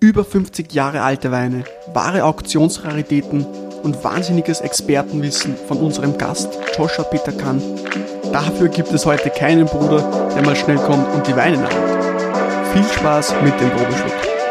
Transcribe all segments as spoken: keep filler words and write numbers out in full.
über fünfzig Jahre alte Weine, wahre Auktionsraritäten und wahnsinniges Expertenwissen von unserem Gast Joshua Peter Kann. Dafür gibt es heute keinen Bruder, der mal schnell kommt und die Weine nachmacht. Viel Spaß mit dem Probeschluck.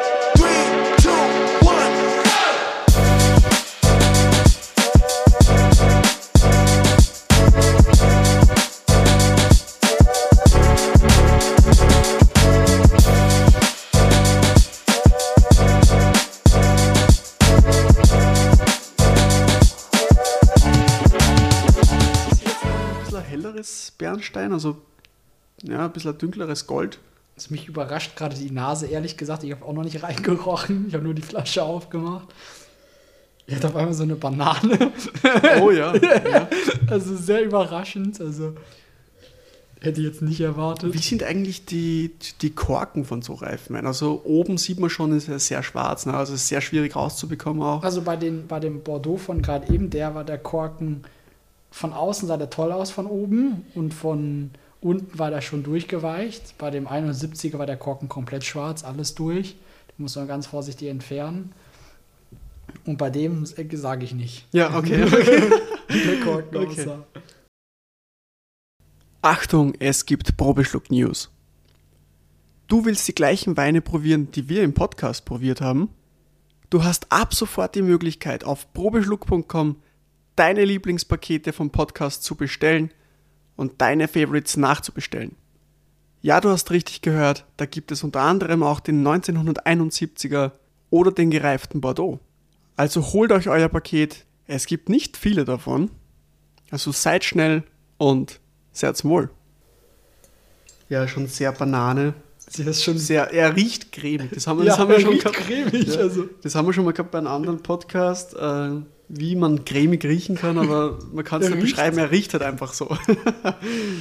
Bernstein, also ja, ein bisschen ein dunkleres Gold. Also mich überrascht gerade die Nase, ehrlich gesagt. Ich habe auch noch nicht reingerochen. Ich habe nur die Flasche aufgemacht. Er hat auf einmal so eine Banane. Oh ja. ja. Also sehr überraschend. Also hätte ich jetzt nicht erwartet. Wie sind eigentlich die, die Korken von so Reifenweinen? Also oben sieht man schon, ist ja sehr schwarz. Ne? Also ist sehr schwierig rauszubekommen auch. Also bei, den, bei dem Bordeaux von gerade eben, der war der Korken. Von außen sah der toll aus von oben und von unten war der schon durchgeweicht. Bei dem einundsiebziger war der Korken komplett schwarz, alles durch. Den muss man ganz vorsichtig entfernen. Und bei dem sage ich nicht. Ja, okay. okay. der Korken okay. aussah. Achtung, es gibt Probeschluck-News. Du willst die gleichen Weine probieren, die wir im Podcast probiert haben? Du hast ab sofort die Möglichkeit, auf probeschluck punkt com deine Lieblingspakete vom Podcast zu bestellen und deine Favorites nachzubestellen. Ja, du hast richtig gehört, da gibt es unter anderem auch den neunzehnhunderteinundsiebziger oder den gereiften Bordeaux. Also holt euch euer Paket, es gibt nicht viele davon, also seid schnell und seid wohl. Ja, schon sehr Banane. Sie ist schon sehr, er riecht cremig. Das haben wir, ja, das haben wir er schon riecht gehabt. cremig. Ja, also. Das haben wir schon mal gehabt bei einem anderen Podcast, äh, wie man cremig riechen kann, aber man kann es nicht beschreiben, er riecht halt einfach so. Das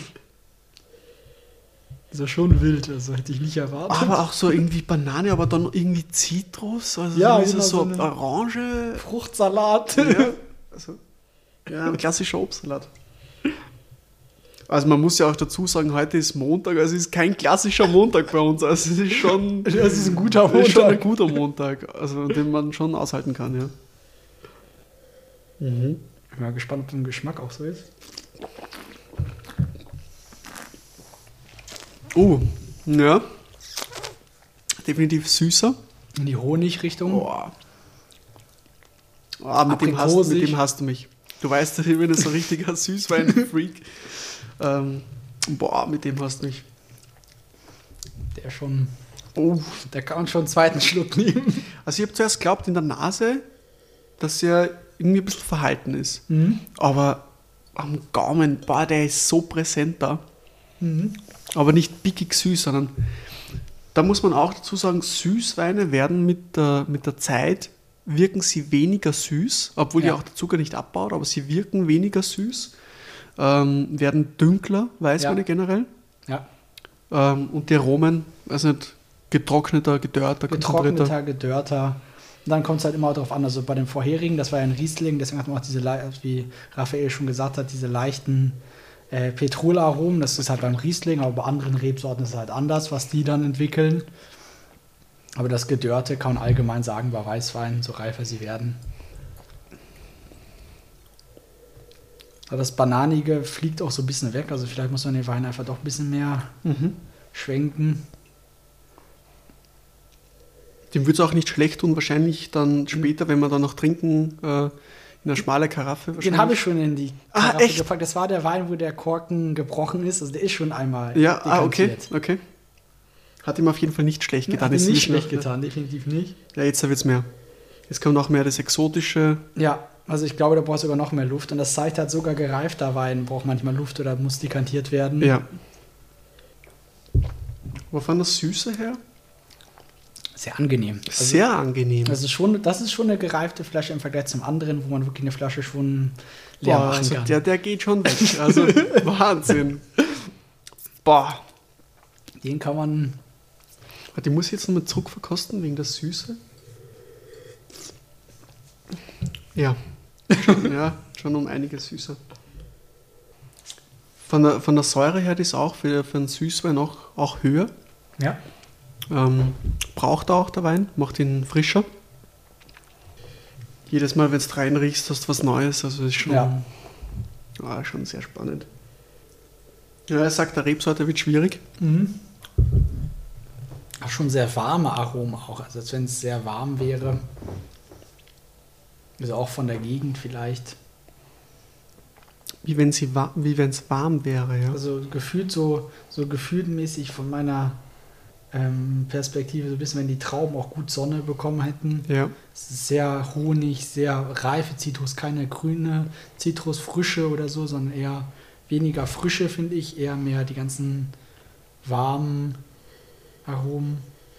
ist ja schon wild, also hätte ich nicht erwartet. Aber auch so irgendwie Banane, aber dann irgendwie Zitrus, also ja, so, genau, so so Orange. Fruchtsalat. Ja, also, ja, ein klassischer Obstsalat. Also man muss ja auch dazu sagen, heute ist Montag, also es ist kein klassischer Montag bei uns, also es ist schon, es ist ein guter Montag. Es ist schon ein guter Montag, also den man schon aushalten kann, ja. Mhm. Ich bin mal gespannt, ob der Geschmack auch so ist. Oh, ja. Definitiv süßer. In die Honigrichtung. Boah. Ah, mit, dem hast, mit dem hast du mich. Du weißt, ich bin so ein richtiger Süßwein-Freak. ähm, boah, mit dem hast du mich. Der schon. Oh. Der kann schon einen zweiten Schluck nehmen. Also ich habe zuerst geglaubt in der Nase, dass er irgendwie ein bisschen verhalten ist. Mhm. Aber am Gaumen, boah, der ist so präsent da. Mhm. Aber nicht pickig süß, sondern da muss man auch dazu sagen, Süßweine werden mit der, mit der Zeit, wirken sie weniger süß, obwohl ja. die auch der Zucker nicht abbaut, aber sie wirken weniger süß, ähm, werden dünkler, Weißweine ja. generell. Ja. Ähm, und die Aromen, also nicht getrockneter, gedörrter, getrockneter, gedörrter. Und dann kommt es halt immer darauf an, also bei dem vorherigen, das war ja ein Riesling, deswegen hat man auch diese, wie Raphael schon gesagt hat, diese leichten äh, Petrolaromen, das ist halt beim Riesling, aber bei anderen Rebsorten ist es halt anders, was die dann entwickeln. Aber das Gedörrte kann man allgemein sagen bei Weißweinen, so reifer sie werden. Aber das Bananige fliegt auch so ein bisschen weg, also vielleicht muss man den Wein einfach doch ein bisschen mehr mhm. schwenken. Dem würde es auch nicht schlecht tun, wahrscheinlich dann später, wenn wir dann noch trinken, äh, in einer schmalen Karaffe. Den habe ich schon in die Karaffe ah, echt? gepackt. Das war der Wein, wo der Korken gebrochen ist. Also der ist schon einmal Ja, ah, okay, okay. Hat ihm auf jeden Fall nicht schlecht getan. Hat ihm nicht nicht schlecht mehr, getan, definitiv nicht. Ja, jetzt wird es mehr. Jetzt kommt noch mehr das Exotische. Ja, also ich glaube, da braucht sogar noch mehr Luft. Und das zeigt halt, sogar gereifter Wein braucht manchmal Luft oder muss dekantiert werden. Ja. Wo von der Süße her? Sehr angenehm. Also, Sehr angenehm. Das ist, schon, das ist schon eine gereifte Flasche im Vergleich zum anderen, wo man wirklich eine Flasche schon leer Boah, machen also kann. Der, der geht schon weg. Also Wahnsinn. Boah. Den kann man... Die muss ich jetzt noch mal zurückverkosten wegen der Süße. Ja. Schon, ja, schon um einiges süßer. Von der, von der Säure her, die ist auch für, für einen Süßwein auch, auch höher. Ja. Ähm, braucht auch der Wein, macht ihn frischer. Jedes Mal, wenn du reinriechst, hast du was Neues. Also ist schon, Ja. ah, schon sehr spannend. Ja, er sagt, der Rebsorte wird schwierig. Mhm. Ach, schon sehr warme Aromen auch, also als wenn es sehr warm wäre. Also auch von der Gegend vielleicht. Wie wenn sie wa- wie wenn es warm wäre, ja. Also gefühlt so, so gefühlmäßig von meiner ähm, Perspektive, so ein bisschen, wenn die Trauben auch gut Sonne bekommen hätten. Ja. Es ist sehr honig, sehr reife Zitrus, keine grüne Zitrusfrische oder so, sondern eher weniger Frische, finde ich, eher mehr die ganzen warmen Aromen.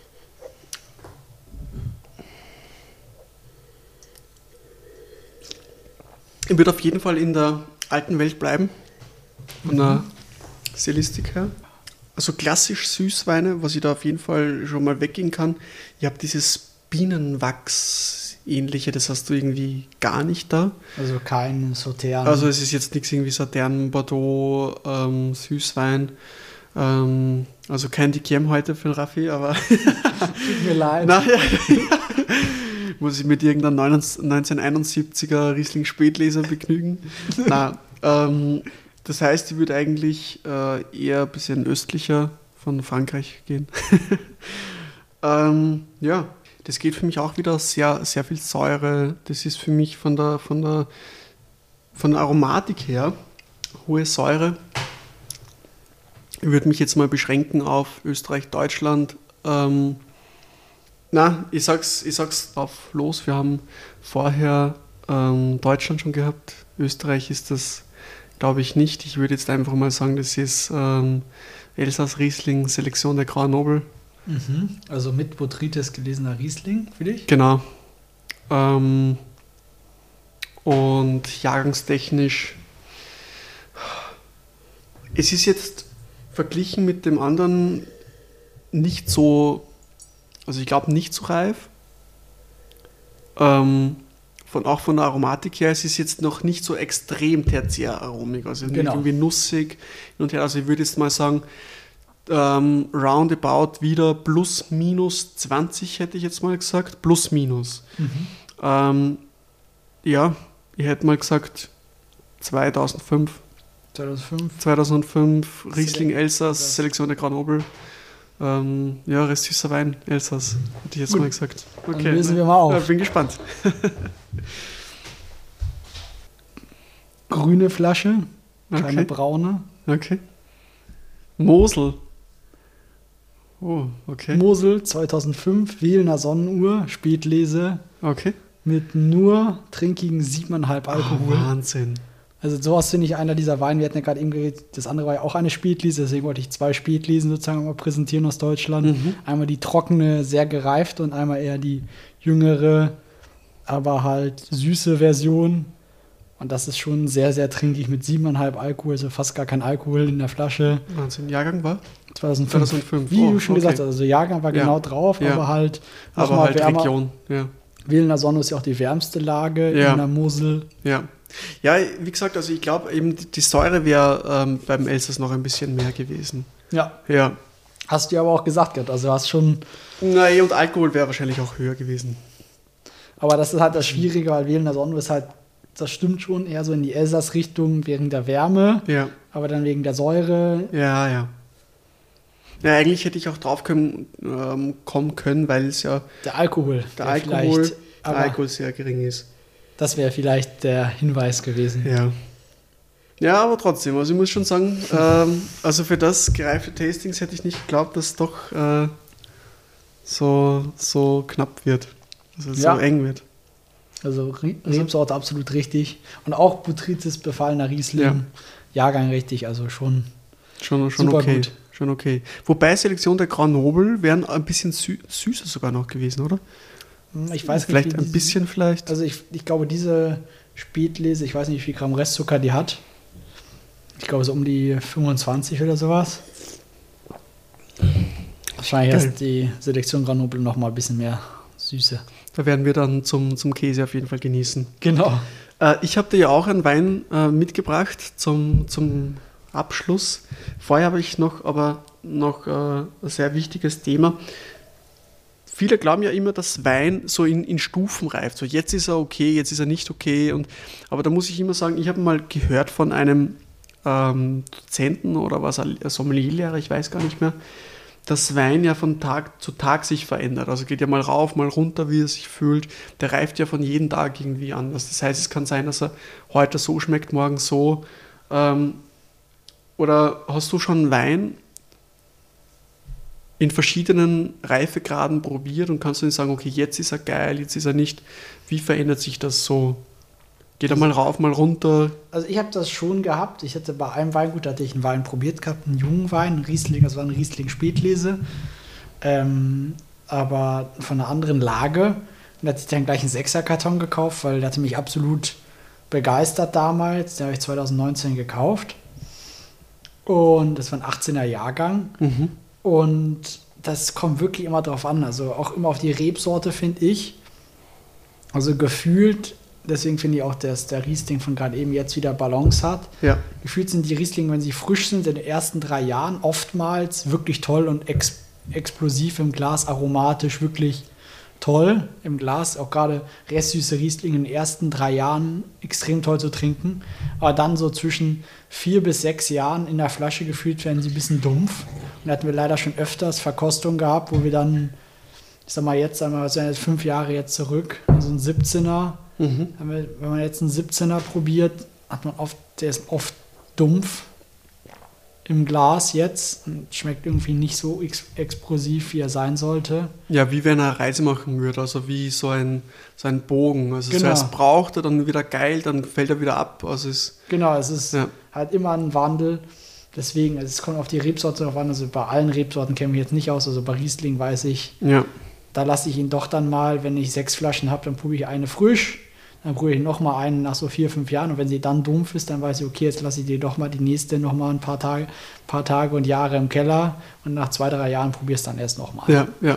Er wird auf jeden Fall in der alten Welt bleiben, von der Stilistik her. Also klassisch Süßweine, was ich da auf jeden Fall schon mal weggehen kann. Ich habe dieses Bienenwachs-ähnliche, das hast du irgendwie gar nicht da. Also kein Sautern. Also es ist jetzt nichts irgendwie Sautern, Bordeaux, ähm, Süßwein. Ähm, also kein Dikiem heute für den Raffi, aber Tut mir leid. nachher muss ich mit irgendeinem neunzehnhunderteinundsiebziger Riesling Spätleser begnügen. Na, ähm, das heißt, ich würde eigentlich äh, eher ein bisschen östlicher von Frankreich gehen. ähm, ja, das geht für mich auch wieder sehr, sehr viel Säure. Das ist für mich von der, von der, von der Aromatik her hohe Säure. Ich würde mich jetzt mal beschränken auf Österreich, Deutschland. Ähm, na, ich sag's, ich sag's drauf los. Wir haben vorher ähm, Deutschland schon gehabt. Österreich ist das, glaube ich, nicht. Ich würde jetzt einfach mal sagen, das ist ähm, Elsass Riesling, Selektion der Grand Noble. Mhm. Also mit Botrytis gelesener Riesling für dich? Genau. Ähm, und jahrgangstechnisch, es ist jetzt verglichen mit dem anderen nicht so, also ich glaube nicht so reif. Ähm, von, auch von der Aromatik her, es ist jetzt noch nicht so extrem tertiäraromig, also nicht Genau. irgendwie nussig hin und her. Also ich würde jetzt mal sagen, ähm, roundabout wieder plus minus zwanzig hätte ich jetzt mal gesagt, plus minus. Mhm. Ähm, ja, ich hätte mal gesagt zweitausendfünf. zweitausendfünf. zweitausendfünf, Riesling Selek- Elsass, Selektion der Grand Noble. Ähm, ja, Rest süßer Wein, Elsass, hätte ich jetzt Gut. mal gesagt. Dann lösen wir mal auf. Ja, bin gespannt. Grüne Flasche, keine Okay. braune. Okay. Mosel. Oh, okay. Mosel zweitausendfünf, Wählener Sonnenuhr, Spätlese Okay. mit nur trinkigen sieben Komma fünf Oh, Alkohol. Wahnsinn. Also sowas finde ich einer dieser Weine. Wir hatten ja gerade eben geredet, das andere war ja auch eine Spätlese, deswegen wollte ich zwei Spätlesen sozusagen mal präsentieren aus Deutschland. Mhm. Einmal die trockene, sehr gereifte und einmal eher die jüngere, aber halt süße Version. Und das ist schon sehr, sehr trinkig mit sieben Komma fünf Alkohol, also fast gar kein Alkohol in der Flasche. Wahnsinn. Jahrgang war? zweitausendfünf. zweitausendfünf. Wie Oh, du schon okay. gesagt hast, also Jahrgang war Ja. genau drauf, Ja. aber halt noch Aber mal halt wärmer. Region. Ja. Wählener Sonne ist ja auch die wärmste Lage Ja. in der Mosel. Ja. Ja, wie gesagt, also ich glaube eben, die- die Säure wäre ähm, beim Elsass noch ein bisschen mehr gewesen. Ja, Ja. hast du ja aber auch gesagt gehabt. Also du hast schon, Nein, und Alkohol wäre wahrscheinlich auch höher gewesen. aber das ist halt das Schwierige, weil Wählener Sonne ist halt, das stimmt schon, eher so in die Elsass-Richtung wegen der Wärme, Ja. aber dann wegen der Säure. Ja, ja. Ja, eigentlich hätte ich auch drauf können, ähm, kommen können, weil es ja Der Alkohol. der wär Alkohol, vielleicht- der aber Alkohol sehr gering ist. das wäre vielleicht der Hinweis gewesen. Ja. Ja, aber trotzdem, also ich muss schon sagen, ähm, also für das gereifte Tastings hätte ich nicht geglaubt, dass es doch äh, so, so knapp wird. Also Ja. so eng wird. Also Rie- Rebsorte absolut richtig. Und auch Botrytis befallener Riesling. Ja. Jahrgang richtig, also schon. Schon, schon Super okay. gut. Schon okay. Wobei Selektion der Grand Noble wären ein bisschen sü süßer sogar noch gewesen, oder? Ich weiß vielleicht nicht, wie ein die- bisschen vielleicht. Also ich, ich glaube, diese Spätlese, ich weiß nicht, wie viel Gramm Restzucker die hat. Ich glaube, so um die fünfundzwanzig oder sowas. Wahrscheinlich Geil. ist die Selektion Grand Noble noch mal ein bisschen mehr Süße. Da werden wir dann zum, zum Käse auf jeden Fall genießen. Genau. Äh, ich habe dir ja auch einen Wein äh, mitgebracht zum, zum Abschluss. Vorher habe ich noch aber noch äh, ein sehr wichtiges Thema. viele glauben ja immer, dass Wein so in, in Stufen reift. So jetzt ist er okay, jetzt ist er nicht okay. Und, aber da muss ich immer sagen, ich habe mal gehört von einem ähm, Dozenten oder was, ein Sommelierlehrer, ich weiß gar nicht mehr, dass Wein ja von Tag zu Tag sich verändert. Also geht ja mal rauf, mal runter, wie er sich fühlt. Der reift ja von jedem Tag irgendwie anders. Das heißt, es kann sein, dass er heute so schmeckt, morgen so. Ähm, oder hast du schon Wein in verschiedenen Reifegraden probiert und kannst du nicht sagen, okay, jetzt ist er geil, jetzt ist er nicht. Wie verändert sich das so? Geht er mal rauf, mal runter? Also ich habe das schon gehabt. Ich hatte bei einem Weingut, da hatte ich einen Wein probiert gehabt, einen jungen Wein, einen Riesling, das war ein Riesling Spätlese. Ähm, aber von einer anderen Lage. Und da hatte ich dann gleich einen Sechserkarton gekauft, weil der hatte mich absolut begeistert damals. Den habe ich zwanzig neunzehn gekauft. Und das war ein achtzehner Jahrgang. Mhm. Und das kommt wirklich immer drauf an. Also auch immer auf die Rebsorte, finde ich. Also gefühlt, deswegen finde ich auch, dass der Riesling von gerade eben jetzt wieder Balance hat. Ja. Gefühlt sind die Riesling, wenn sie frisch sind, in den ersten drei Jahren oftmals wirklich toll und ex explosiv im Glas, aromatisch wirklich toll im Glas. Auch gerade restsüße Riesling in den ersten drei Jahren extrem toll zu trinken. Aber dann so zwischen vier bis sechs Jahren in der Flasche gefühlt werden sie ein bisschen dumpf. Und da hatten wir leider schon öfters Verkostungen gehabt, wo wir dann, ich sag mal jetzt, sagen wir mal, jetzt fünf Jahre jetzt zurück, so ein siebzehner. Mhm. Wir, wenn man jetzt einen siebzehner probiert, hat man oft, der ist oft dumpf im Glas jetzt und schmeckt irgendwie nicht so ex explosiv, wie er sein sollte. Ja, wie wenn er eine Reise machen würde, also wie so ein, so ein Bogen. Also genau. Zuerst braucht er, dann wieder geil, dann fällt er wieder ab. Also es genau, es ist ja. halt immer ein Wandel. Deswegen, also es kommt auf die Rebsorte drauf an. Also bei allen Rebsorten kenne ich jetzt nicht aus. Also bei Riesling weiß ich, ja. da lasse ich ihn doch dann mal, wenn ich sechs Flaschen habe, dann probiere ich eine frisch. Dann probiere ich nochmal einen nach so vier, fünf Jahren. Und wenn sie dann dumpf ist, dann weiß ich, okay, jetzt lasse ich die doch mal die nächste nochmal ein paar Tage, paar Tage und Jahre im Keller. Und nach zwei, drei Jahren probiere ich es dann erst nochmal. Ja, ja.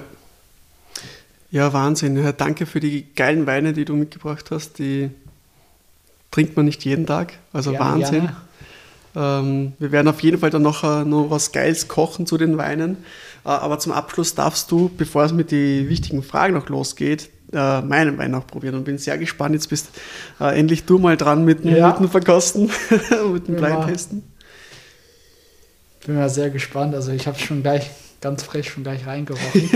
Ja, Wahnsinn. Ja, danke für die geilen Weine, die du mitgebracht hast. Die trinkt man nicht jeden Tag. Also gerne, Wahnsinn. Gerne. Ähm, wir werden auf jeden Fall dann noch, äh, noch was Geiles kochen zu den Weinen. Äh, aber zum Abschluss darfst du, bevor es mit den wichtigen Fragen noch losgeht, äh, meinen Wein noch probieren. Und bin sehr gespannt. Jetzt bist äh, endlich du mal dran mit dem, ja. mit dem Verkosten, mit dem Blindtesten. Bin mal sehr gespannt. Also ich habe schon gleich, ganz frech schon gleich reingerochen.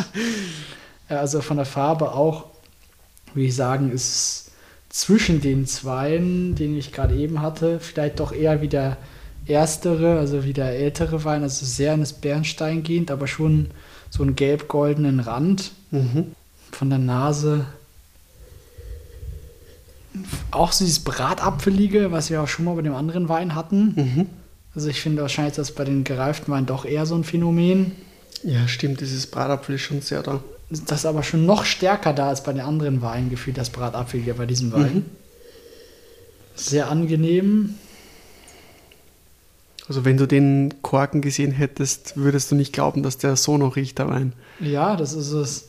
Also von der Farbe auch, würde ich sagen, ist zwischen den zweien, den ich gerade eben hatte, vielleicht doch eher wie der erstere, also wie der ältere Wein, also sehr in das Bernstein gehend, aber schon so einen gelb-goldenen Rand. Mhm. Von der Nase auch so dieses Bratapfelige, was wir auch schon mal bei dem anderen Wein hatten. Mhm. Also ich finde wahrscheinlich, dass bei den gereiften Weinen doch eher so ein Phänomen. Ja, stimmt, dieses Bratapfel ist schon sehr da. Das ist aber schon noch stärker da als bei den anderen Weinen gefühlt, das Bratapfelige bei diesem Wein. Mhm. Sehr angenehm. Also wenn du den Korken gesehen hättest, würdest du nicht glauben, dass der so noch riecht, der Wein. Ja, das ist es.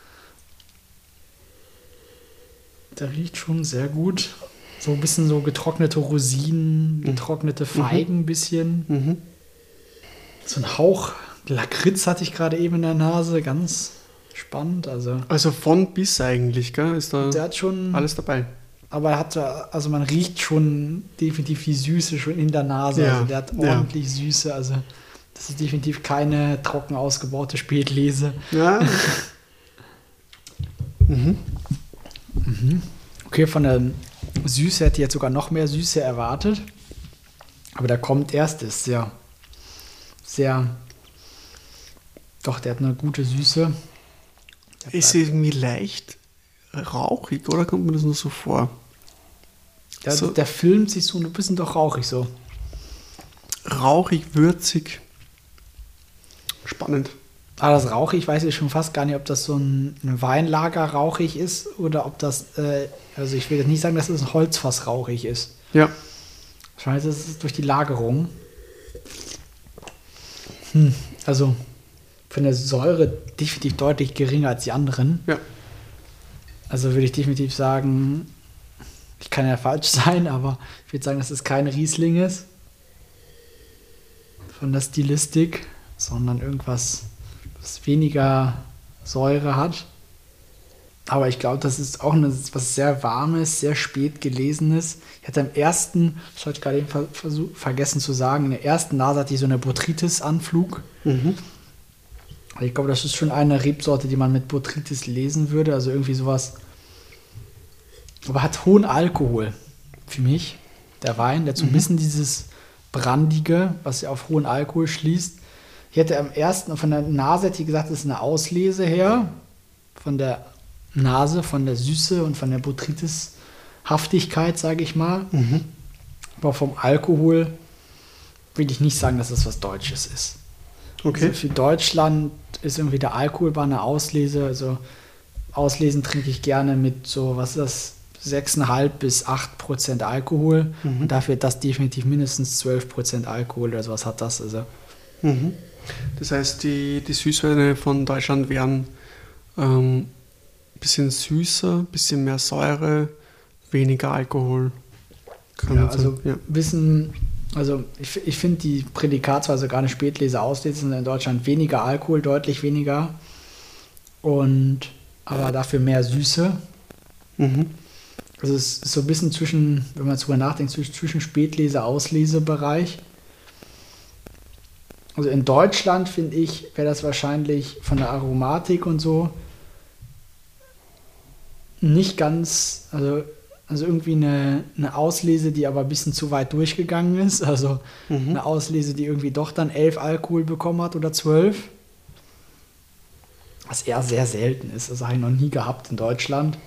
Der riecht schon sehr gut. So ein bisschen so getrocknete Rosinen, getrocknete Feigen ein mhm. bisschen. Mhm. So ein Hauch Lakritz hatte ich gerade eben in der Nase, ganz spannend. Also, also von bis eigentlich, gell? Ist da der hat schon alles dabei. Aber er hat, also man riecht schon definitiv die Süße schon in der Nase. Ja. Also der hat ordentlich ja. Süße. Also das ist definitiv keine trocken ausgebaute Spätlese. Ja. mhm. Mhm. Okay, von der Süße hätte ich jetzt sogar noch mehr Süße erwartet. Aber der kommt erst, ist sehr, sehr, doch, der hat eine gute Süße. Ist irgendwie leicht rauchig, oder kommt mir das nur so vor? Der, so der filmt sich so ein bisschen doch rauchig so. Rauchig, würzig. Spannend. Aber das rauchig, ich weiß jetzt schon fast gar nicht, ob das so ein Weinlager rauchig ist oder ob das, äh, also ich will jetzt nicht sagen, dass es ein Holzfass rauchig ist. Ja. Wahrscheinlich ist es durch die Lagerung. Hm, also von der Säure definitiv deutlich geringer als die anderen. Ja. Also würde ich definitiv sagen, ich kann ja falsch sein, aber ich würde sagen, dass es kein Riesling ist. Von der Stilistik, sondern irgendwas was weniger Säure hat. Aber ich glaube, das ist auch eine, was sehr Warmes, sehr spät Gelesenes. Ich hatte im ersten, das hatte ich gerade eben ver versuch, vergessen zu sagen, in der ersten Nase hatte ich so eine Botrytis-Anflug. Mhm. Ich glaube, das ist schon eine Rebsorte, die man mit Botrytis lesen würde. Also irgendwie sowas. Aber hat hohen Alkohol für mich, der Wein. Der hat so ein Mhm. bisschen dieses Brandige, was ja auf hohen Alkohol schließt. Ich hätte am ersten, von der Nase hätte ich gesagt, das ist eine Auslese her. Von der Nase, von der Süße und von der Botrytis-Haftigkeit, sage ich mal. Mhm. Aber vom Alkohol will ich nicht sagen, dass das was Deutsches ist. Okay. Also für Deutschland ist irgendwie der Alkohol bei einer Auslese. Also Auslesen trinke ich gerne mit so, was ist das, sechs Komma fünf bis acht Prozent Alkohol. Mhm. Und dafür hat das definitiv mindestens zwölf Prozent Alkohol oder sowas hat das. Also Mhm. Das heißt, die, die Süßweine von Deutschland wären ähm, ein bisschen süßer, ein bisschen mehr Säure, weniger Alkohol. Kann ja, man sagen. also Ja. wissen, also ich, ich finde die Prädikatsweise gar nicht Spätlese auslesen, sind in Deutschland weniger Alkohol, deutlich weniger. Und aber dafür mehr Süße. Mhm. Also es ist so ein bisschen zwischen, wenn man darüber nachdenkt, zwischen, zwischen Spätlese-Auslesebereich. Also in Deutschland, finde ich, wäre das wahrscheinlich von der Aromatik und so nicht ganz, also, also irgendwie eine, eine Auslese, die aber ein bisschen zu weit durchgegangen ist. Also Mhm. eine Auslese, die irgendwie doch dann elf Alkohol bekommen hat oder zwölf. Was eher sehr selten ist. Das habe ich noch nie gehabt in Deutschland.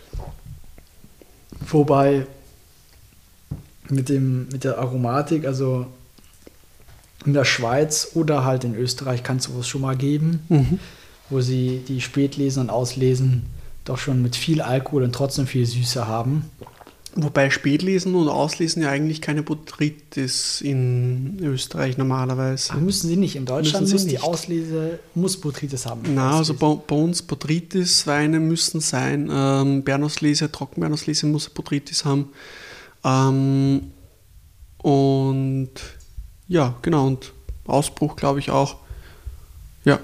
Wobei mit, dem, mit der Aromatik, also in der Schweiz oder halt in Österreich kann es sowas schon mal geben, Mhm. wo sie die Spätlesen und Auslesen doch schon mit viel Alkohol und trotzdem viel Süße haben. Wobei Spätlesen und Auslesen ja eigentlich keine Botrytis in Österreich normalerweise. Aber müssen sie nicht. In Deutschland Müssen sie muss die nicht. Auslese, muss Botrytis haben. Na, also Auslese. bei, bei uns Botrytis-Weine müssen sein. Ähm, Bernauslese, Trockenbernauslese muss Botrytis haben. Ähm, und ja, genau. Und Ausbruch glaube ich auch. Ja,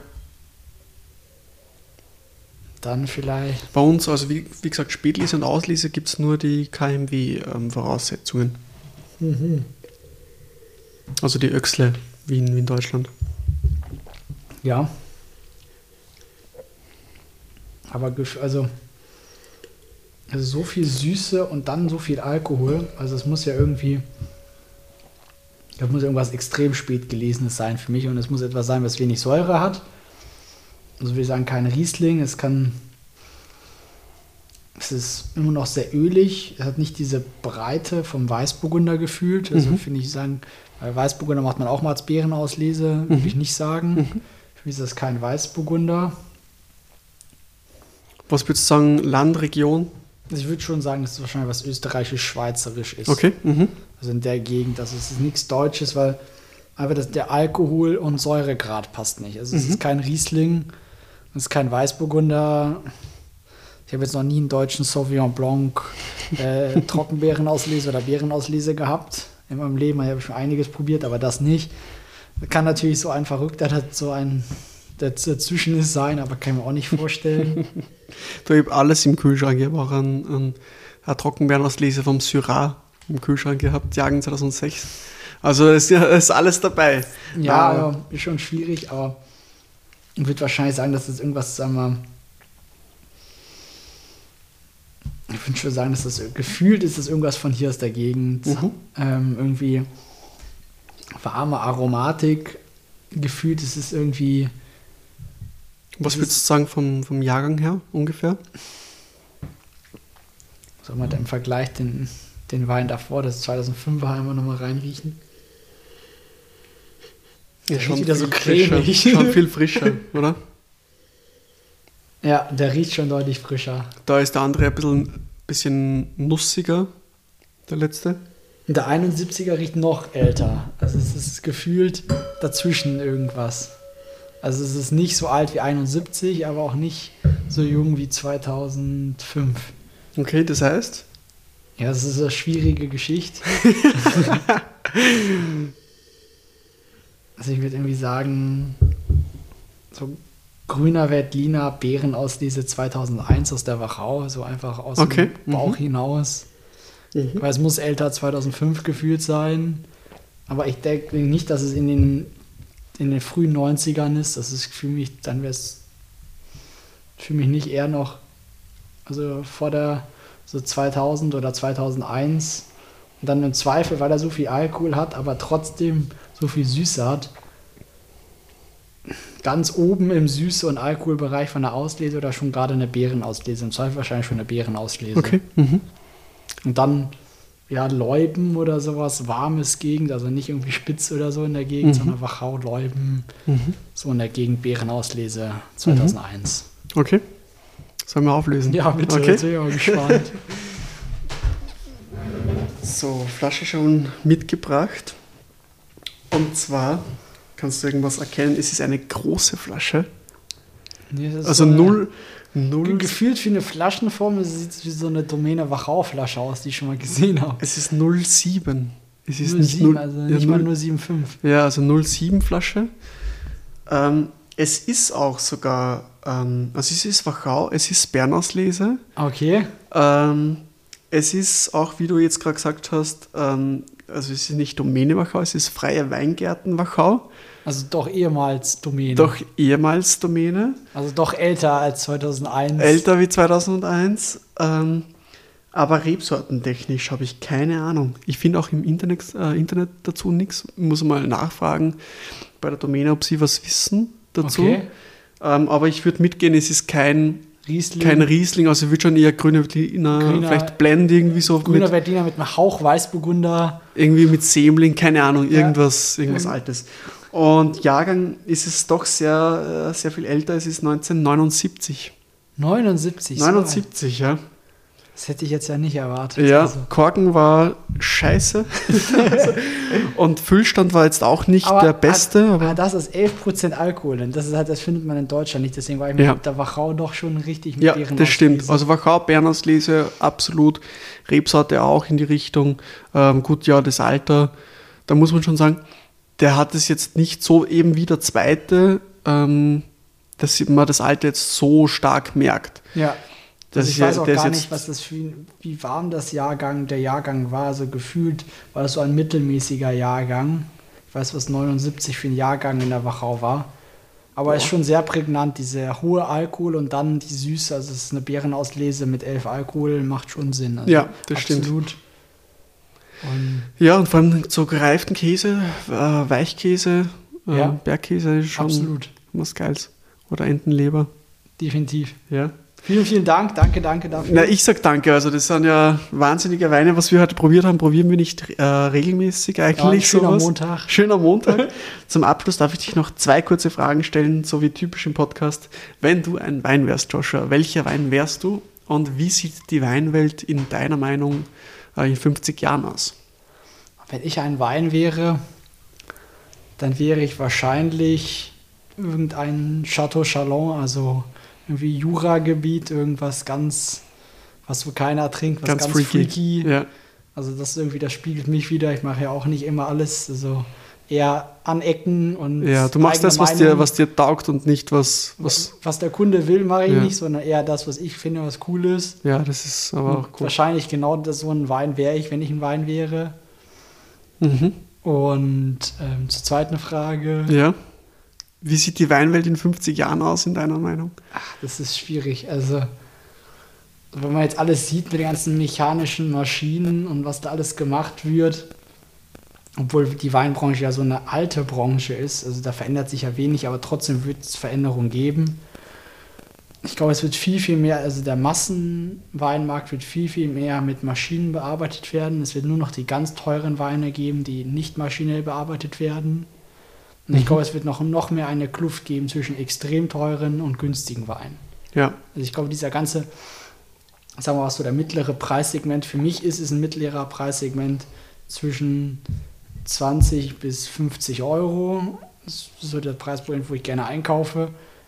Dann vielleicht. bei uns, also wie, wie gesagt, Spätlese und Auslese gibt es nur die K M W-Voraussetzungen. Mhm. Also die Öxle, wie in, wie in Deutschland. Ja. Aber gef- also, also so viel Süße und dann so viel Alkohol. Also es muss ja irgendwie. Das muss irgendwas extrem spät Gelesenes sein für mich und es muss etwas sein, was wenig Säure hat. Also wir sagen kein Riesling, es kann. Es ist immer noch sehr ölig, es hat nicht diese Breite vom Weißburgunder gefühlt. Also Mhm. finde ich sagen, bei Weißburgunder macht man auch mal als Beerenauslese, würde Mhm. ich nicht sagen. Mhm. Für mich ist das kein Weißburgunder. Was würdest du sagen, Landregion? Also ich würde schon sagen, dass es wahrscheinlich was österreichisch-schweizerisch ist. Okay. Mhm. Also in der Gegend, also es ist nichts Deutsches, weil einfach das, der Alkohol- und Säuregrad passt nicht. Also es Mhm. ist kein Riesling, es ist kein Weißburgunder. Ich habe jetzt noch nie einen deutschen Sauvignon Blanc äh, Trockenbeerenauslese oder Beerenauslese gehabt in meinem Leben. Ich habe schon einiges probiert, aber das nicht. Kann natürlich so ein Verrückter, der so ein der dazwischen ist, sein, aber kann ich mir auch nicht vorstellen. Du, ich habe alles im Kühlschrank. Ich habe auch einen, einen, einen Trockenbeerenauslese vom Syrah im Kühlschrank gehabt, Jahrgang zweitausendsechs. Also es ist, ist alles dabei. Ja, Na, ja, ist schon schwierig, aber ich würde wahrscheinlich sagen, dass das irgendwas, sagen wir, ich würde schon sagen, dass das gefühlt ist, das irgendwas von hier aus der Gegend. Mhm. Ähm, irgendwie warme Aromatik. Gefühlt ist es irgendwie. Was es würdest ist- du sagen vom, vom Jahrgang her ungefähr? Soll man da im Vergleich den, den Wein davor, das zweitausendfünfer, einmal nochmal reinriechen? Ja, riecht wieder so frischer, cremig. schon viel frischer, oder? Ja, der riecht schon deutlich frischer. Da ist der andere ein bisschen, bisschen nussiger, der letzte. Und der einundsiebziger riecht noch älter. Also es ist gefühlt dazwischen irgendwas. Also es ist nicht so alt wie einundsiebzig, aber auch nicht so jung wie zweitausendfünf. Okay, das heißt? Ja, das ist eine schwierige Geschichte. Also ich würde irgendwie sagen, so Grüner Veltliner Beerenauslese zweitausendeins aus der Wachau, so einfach aus Okay. dem Bauch Mhm. hinaus. Mhm. Weil es muss älter zweitausendfünf gefühlt sein. Aber ich denke nicht, dass es in den, in den frühen neunzigern ist. Das ist für mich, dann wäre es für mich nicht eher noch, also vor der so zweitausend oder zweitausendeins. Und dann im Zweifel, weil er so viel Alkohol hat, aber trotzdem so viel Süße hat. Ganz oben im Süße- und Alkoholbereich von der Auslese oder schon gerade eine Beerenauslese. Im Zweifel wahrscheinlich schon eine Beerenauslese. Okay. Mhm. Und dann, ja, Leuben oder sowas, warmes Gegend, also nicht irgendwie spitz oder so in der Gegend, Mhm. sondern Wachau, Leuben, Mhm. so in der Gegend Beerenauslese zweitausendeins. Okay. Sollen wir auflösen? Ja, bitte, Okay. jetzt bin ich mal gespannt. So, Flasche schon mitgebracht. Und zwar, kannst du irgendwas erkennen, es ist eine große Flasche. Nee, das ist Also so eine- null, null, Gefühlt wie eine Flaschenform, es sieht wie so eine Domäne Wachau-Flasche aus, die ich schon mal gesehen habe. es ist null Komma sieben. Es ist null Komma nicht sieben, null, also ja, nicht mal null- null Komma sieben fünf. Ja, also null Komma sieben Flasche. Ähm, es ist auch sogar, ähm, also es ist Wachau, es ist Bernauslese. Okay. Ähm, es ist auch, wie du jetzt gerade gesagt hast, ähm, also es ist nicht Domäne Wachau, es ist Freie Weingärten Wachau, Also doch ehemals Domäne. doch ehemals Domäne, Also doch älter als zweitausendeins. älter wie zweitausendeins, ähm, aber rebsortentechnisch habe ich keine Ahnung. Ich finde auch im Internet, äh, Internet dazu nichts, muss mal nachfragen bei der Domäne, ob sie was wissen dazu. Okay. Ähm, aber ich würde mitgehen, es ist kein, Riesling. kein Riesling, also ich würde schon eher grüner Veltliner, Grüner- vielleicht Blend irgendwie so Grüner mit, Veltliner mit einem Hauch Weißburgunder. irgendwie mit Sämling, keine Ahnung, Ja. irgendwas, irgendwas Mhm. Altes. Und Jahrgang ist es doch sehr, äh, sehr viel älter, es ist neunzehnhundertneunundsiebzig. neunundsiebzig. so alt. neunundsiebzig, ja. Das hätte ich jetzt ja nicht erwartet. Ja, Also. Korken war scheiße. Und Füllstand war jetzt auch nicht der beste. Aber, Aber aber das ist elf Prozent Alkohol. Und das, ist halt, das findet man in Deutschland nicht. Deswegen war ich mit Ja. der Wachau doch schon richtig mit ja, deren das stimmt. Auslese. Also Wachau, Bernauslese, absolut. Rebsorte auch in die Richtung. Ähm, gut, ja, das Alter, da muss man schon sagen, der hat es jetzt nicht so eben wie der zweite, ähm, dass man das Alter jetzt so stark merkt. Ja. Das Also ist ich ja- weiß auch der ist gar jetzt- nicht, was das für, wie warm das Jahrgang, der Jahrgang war. Also gefühlt war das so ein mittelmäßiger Jahrgang. Ich weiß, was neunundsiebzig für ein Jahrgang in der Wachau war. Aber ist schon sehr prägnant, dieser hohe Alkohol und dann die Süße. Also es ist eine Beerenauslese mit elf Alkohol, macht schon Sinn. Also Ja, das stimmt. absolut. Und Ja, und vor allem so gereiften Käse, äh, Weichkäse, äh, Ja. Bergkäse ist schon absolut, was Geiles. Oder Entenleber. definitiv. Ja. Vielen, vielen Dank. Danke, danke dafür. Na, ich sag danke. Also das sind ja wahnsinnige Weine, was wir heute probiert haben. Probieren wir nicht äh, regelmäßig ja, ein eigentlich schöner sowas. Montag. Schöner Montag. Zum Abschluss darf ich dich noch zwei kurze Fragen stellen, so wie typisch im Podcast. Wenn du ein Wein wärst, Joshua, welcher Wein wärst du und wie sieht die Weinwelt in deiner Meinung äh, in fünfzig Jahren aus? Wenn ich ein Wein wäre, dann wäre ich wahrscheinlich irgendein Chateau Chalon, also irgendwie Jura-Gebiet, irgendwas ganz, was wo keiner trinkt, was Ganz, ganz, freaky. freaky. Ja. Also das ist irgendwie, das spiegelt mich wieder. Ich mache ja auch nicht immer alles, also eher anecken und ja, du machst eigene das, was dir, Meinung. was dir taugt und nicht was, was. was der Kunde will, mache ich Ja. nicht, sondern eher das, was ich finde, was cool ist. Ja, das ist aber auch Und cool. wahrscheinlich genau das, so ein Wein wäre ich, wenn ich ein Wein wäre. Mhm. Und ähm, zur zweiten Frage. Ja. Wie sieht die Weinwelt in fünfzig Jahren aus, in deiner Meinung? Ach, das ist schwierig. Also, wenn man jetzt alles sieht mit den ganzen mechanischen Maschinen und was da alles gemacht wird, obwohl die Weinbranche ja so eine alte Branche ist, also da verändert sich ja wenig, aber trotzdem wird es Veränderungen geben. Ich glaube, es wird viel, viel mehr, also der Massenweinmarkt wird viel, viel mehr mit Maschinen bearbeitet werden. Es wird nur noch die ganz teuren Weine geben, die nicht maschinell bearbeitet werden. Und ich Mhm. glaube, es wird noch, noch mehr eine Kluft geben zwischen extrem teuren und günstigen Weinen. Ja. Also ich glaube, dieser ganze, sagen wir mal, was so der mittlere Preissegment für mich ist, ist ein mittlerer Preissegment zwischen zwanzig bis fünfzig Euro. Das ist so der Preispoint, wo ich gerne einkaufe.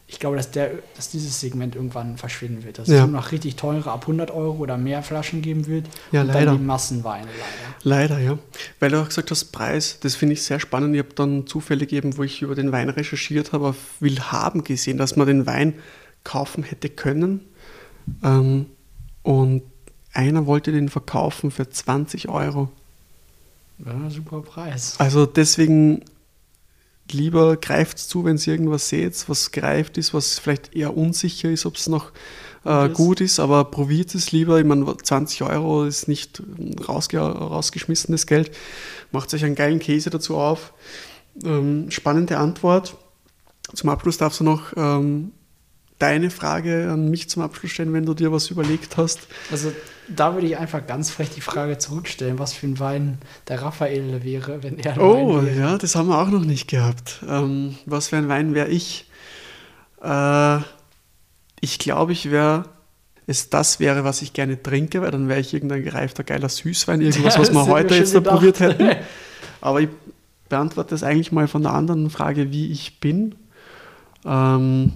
ich glaube, dass, der, dass dieses Segment irgendwann verschwinden wird. Dass Ja. es nur noch richtig teure ab hundert Euro oder mehr Flaschen geben wird. Ja, und leider. dann die Massenweine leider. Leider, ja. Weil du auch gesagt hast, Preis, das finde ich sehr spannend. Ich habe dann zufällig eben, wo ich über den Wein recherchiert habe, auf Willhaben gesehen, dass man den Wein kaufen hätte können. Ähm, und einer wollte den verkaufen für zwanzig Euro. Ja, super Preis. Also deswegen lieber greift zu, wenn ihr irgendwas seht, was gereift ist, was vielleicht eher unsicher ist, ob es noch äh, Gut gut ist, aber probiert es lieber. Ich meine, zwanzig Euro ist nicht rausge rausgeschmissenes Geld. Macht euch einen geilen Käse dazu auf. Ähm, spannende Antwort. Zum Abschluss darfst du noch ähm, deine Frage an mich zum Abschluss stellen, wenn du dir was überlegt hast. Also da würde ich einfach ganz frech die Frage zurückstellen, was für ein Wein der Raphael wäre, wenn er ein Oh, Wein wäre. ja, das haben wir auch noch nicht gehabt. Ähm, was für ein Wein wäre ich? Äh, ich glaube, ich wäre, es das wäre, was ich gerne trinke, weil dann wäre ich irgendein gereifter, geiler Süßwein, irgendwas, was Das wir hätten heute wir jetzt schon da probiert gedacht. hätten. Aber ich beantworte das eigentlich mal von der anderen Frage, wie ich bin. Ähm,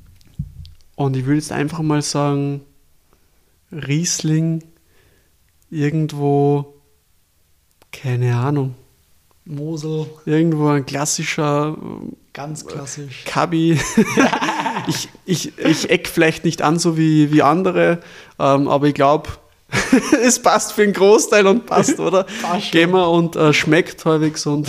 und ich würde jetzt einfach mal sagen, Riesling irgendwo, keine Ahnung, Mosel, irgendwo ein klassischer ganz klassisch. Kabi. ich, ich, ich eck vielleicht nicht an, so wie, wie andere, ähm, aber ich glaube, es passt für einen Großteil und passt, oder? Passt schon. Gehen wir und äh, schmeckt halbwegs und,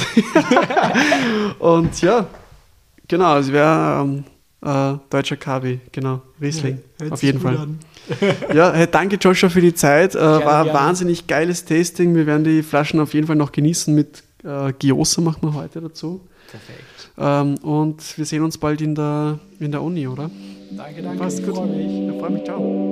und ja, genau, es wäre ähm, äh, deutscher Kabi, genau, Riesling, Hört auf sich jeden gut Fall. an. Ja, hey, danke Joshua für die Zeit. Äh, war ein gerne. wahnsinnig geiles Tasting. Wir werden die Flaschen auf jeden Fall noch genießen. Mit äh, Giosa machen wir heute dazu. Perfekt. Ähm, und wir sehen uns bald in der, in der Uni, oder? Danke, danke. Passt ich gut. freue mich. Ich freue mich. Ciao.